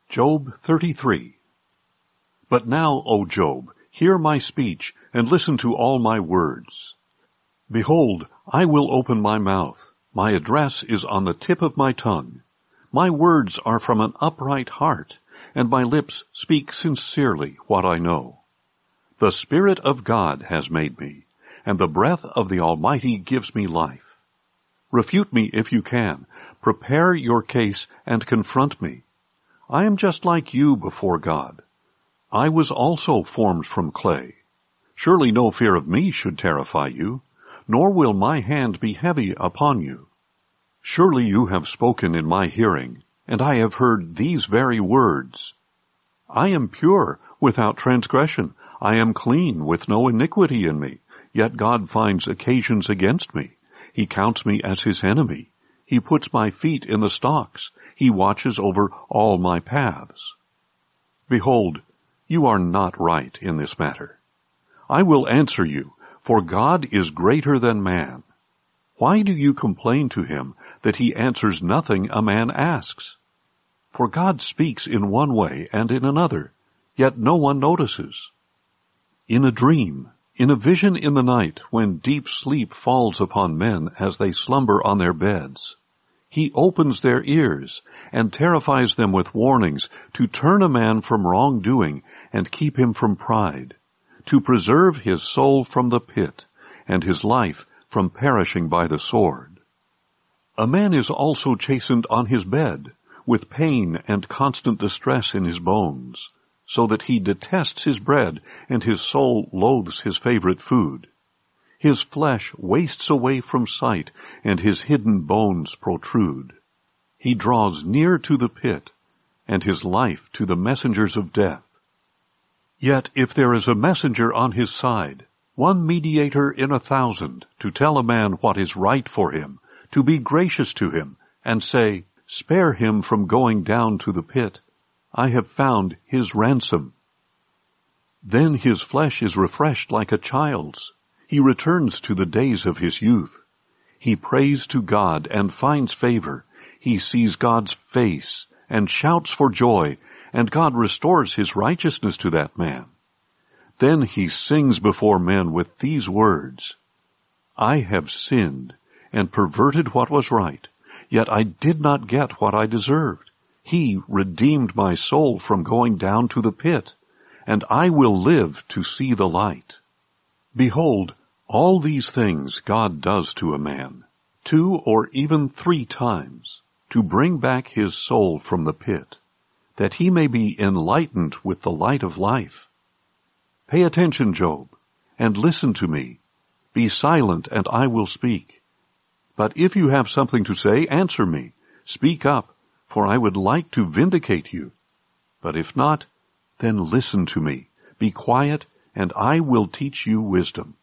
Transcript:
Job 33. But now, O Job, hear my speech, and listen to all my words. Behold, I will open my mouth. My address is on the tip of my tongue. My words are from an upright heart, and my lips speak sincerely what I know. The Spirit of God has made me, and the breath of the Almighty gives me life. Refute me if you can. Prepare your case and confront me. I am just like you before God. I was also formed from clay. Surely no fear of me should terrify you, nor will my hand be heavy upon you. Surely you have spoken in my hearing, and I have heard these very words. I am pure, without transgression. I am clean, with no iniquity in me. Yet God finds occasions against me. He counts me as his enemy. He puts my feet in the stocks. He watches over all my paths. Behold, you are not right in this matter. I will answer you, for God is greater than man. Why do you complain to him that he answers nothing a man asks? For God speaks in one way and in another, yet no one notices. In a dream, in a vision in the night, when deep sleep falls upon men as they slumber on their beds, he opens their ears and terrifies them with warnings to turn a man from wrongdoing and keep him from pride, to preserve his soul from the pit and his life from perishing by the sword. A man is also chastened on his bed, with pain and constant distress in his bones, so that he detests his bread, and his soul loathes his favorite food. His flesh wastes away from sight, and his hidden bones protrude. He draws near to the pit, and his life to the messengers of death. Yet if there is a messenger on his side, one mediator in 1,000, to tell a man what is right for him, to be gracious to him, and say, "Spare him from going down to the pit. I have found his ransom." Then his flesh is refreshed like a child's. He returns to the days of his youth. He prays to God and finds favor. He sees God's face and shouts for joy, and God restores his righteousness to that man. Then he sings before men with these words, "I have sinned and perverted what was right, yet I did not get what I deserved. He redeemed my soul from going down to the pit, and I will live to see the light." Behold, all these things God does to a man, 2 or even 3 times, to bring back his soul from the pit, that he may be enlightened with the light of life. Pay attention, Job, and listen to me. Be silent, and I will speak. But if you have something to say, answer me. Speak up, for I would like to vindicate you. But if not, then listen to me. Be quiet, and I will teach you wisdom.